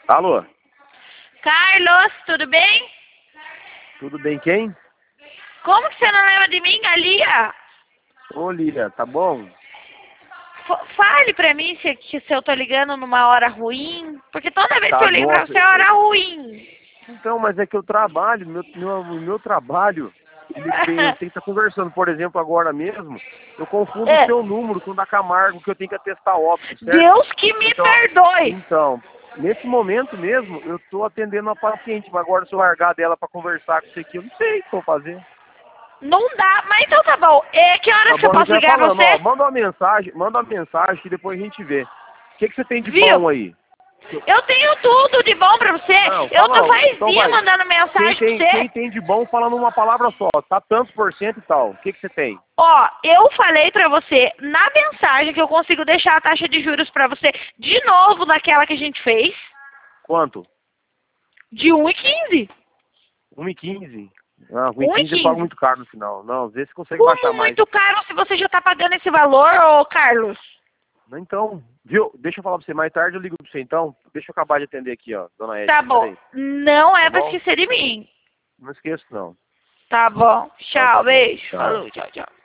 Alô? Carlos, tudo bem? Tudo bem, quem? Como que você não lembra de mim, Galia? Ô, Lília, tá bom? Fale pra mim se eu tô ligando numa hora ruim, porque toda vez Tá, que eu ligo pra nossa. você é hora ruim. Então, mas é que eu trabalho, meu trabalho, eu tenho que estar conversando, por exemplo, agora mesmo, eu confundo o É, seu número com o da Camargo, que eu tenho que atestar óbito, certo? Deus que me perdoe. Então, nesse momento mesmo, eu tô atendendo uma paciente, mas agora se eu largar dela pra conversar com você aqui, eu não sei o que eu vou fazer. Não dá, mas então tá bom. Que Tá horas que eu bom, a gente posso vai ligar pra falando, ó, você? manda uma mensagem que depois a gente vê. O que você tem de Viu? bom aí? Eu tenho tudo de bom pra você. Não, Eu tô fala, faz então dia vai. mandando mensagem pra Quem você. tem de bom falando uma palavra só, tá tantos por cento e tal. O que você tem? Ó, eu falei pra você na mensagem que eu consigo deixar a taxa de juros pra você de novo naquela que a gente fez, Quanto? de 1,15. 1,15? Ah, 1,15 eu pago 1,15. muito caro no final. Não, vê se consegue baixar Como mais. muito caro se você já tá pagando esse valor, ô Carlos? Então, viu? Deixa eu falar pra você, mais tarde eu ligo pra você então. Deixa eu acabar de atender aqui, ó, dona Tá Edna, bom. peraí. Não Tá é pra bom? esquecer de mim. Não esqueço não. Tá bom. Então tá Tchau, bom. beijo. Tchau. Falou, tchau, tchau.